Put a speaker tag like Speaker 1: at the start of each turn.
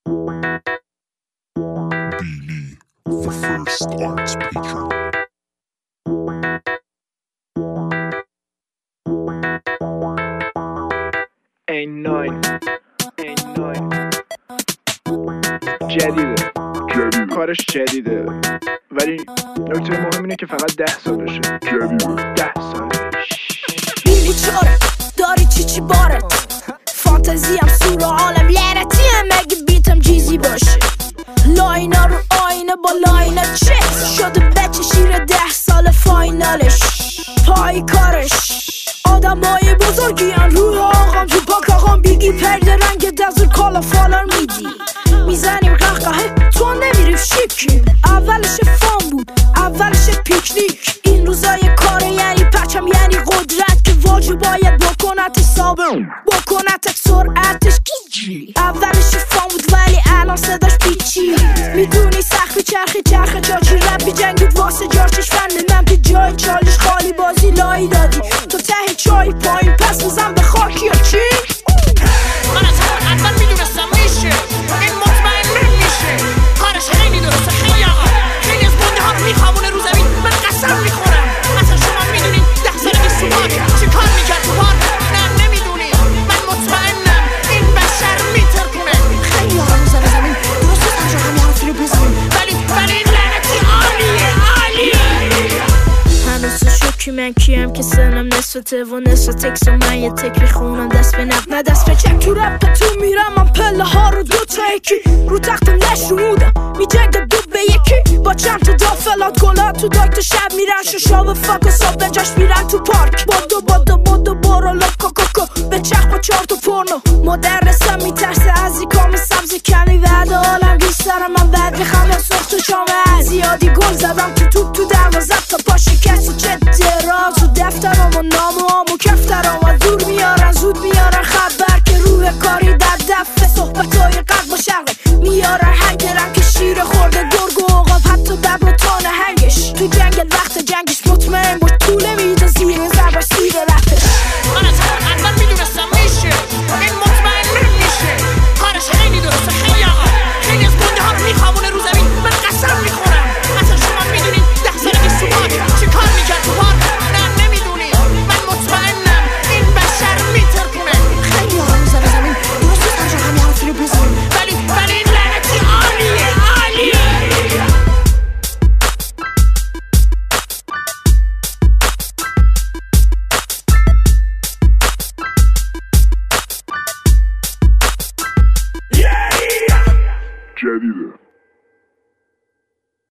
Speaker 1: Beanie, the first arts patron.
Speaker 2: جدیده کارش جدیده ولی نکته مهم اینه که فقط 10 سالشه.
Speaker 1: جدیده
Speaker 2: 10 سالش
Speaker 3: بیلی چاره داری چی بارت فانتزیم سور عالم لعنتیم اگه بیتم جیزی باشه لاینا رو آینه با لاین چکس شده بچه شیر 10 سال فاینالش پای کارش آدمای بزرگی ان روح آقام تو پاک آقام بیگی پرده رنگ دزور کالا فالار میدی میزنیم قهقه تو نمیریم شیکیم اولش فان بود اولش پیکنیک این روزای کاره یعنی پرچم یعنی قدرت که واجب باید بکنت حسابم بکنت سرعتش گیجی اولش فان بود ولی الان صداش پیچی میدونی سخت چرخی چاچی ربی جنگید واسه جارچش فنده من پی جای چالش خالی بازی لایی دادی تو ته چای پایین پس بزن به خاک یا چی؟
Speaker 4: من از همون اول میدونستم میشه این مطمئن نمیشه کارش خیلی درسته خیلی آقا خیلی از بنده ها رو میخوابونه رو زمین من قسم میخورم اصلا شما میدونین 10 ساله که سوپاک چی کار میکرد تو بار نه نمیدونی من مطمئنم این بشر میترکونه خیلی آقا رو سر زمین درسته همشون همه حرفی رو بزنیم ولی این لعنتی عالیه
Speaker 3: هنوز شوکی من کیم که سنم نصفته و نصف تکس و من یه تک میخونم دست به نقد نه دست به چک تو رپ تو میرم من پله ها رو 2 تا یکی رو تختم نشونودم میجنگه 2 به 1 با چند تا دافلات گلات تو داکت شب میرن ششاب فاک و صاب به جاش میرن تو پارک بادو برو لکاکاکا به چخ با 4 تا پورنو مدرسم میترسه از ایکام سبز کمی بعد عالم ریس دارم من بعد میخوام یا سخت و شامه زیادی گل زدم تو دروازه تا پا شکست و چه دراز و دفترم و نامم و کفترم و دور میارن زود میارن خبر که روح کاری در دفعه صحبتای قد با شرقه میارن هنگرم که شیر خورده گرگ و عقاب حتی ببر و تانه هنگش تو جنگل وقت جنگش مطمئن باش طوله میده زیر زرباش سیر رفتش
Speaker 4: من از همون اول میدونستم میشه این مطمئن نمیشه کارش خیلی درسته خیلی آقا خیلی از بنده ها رو میخوابونه رو زمین من قسم میخورم اصلا شما میدونین 10 ساله که سوپاک چی کار میکرد تو بار نه نمیدونی من مطمئنم این بشر میترکونه خیلی آقا رو سر زمین درسته همشون همه حرفی رو بزنیم ولی این لعنتی عالیه
Speaker 1: جدیده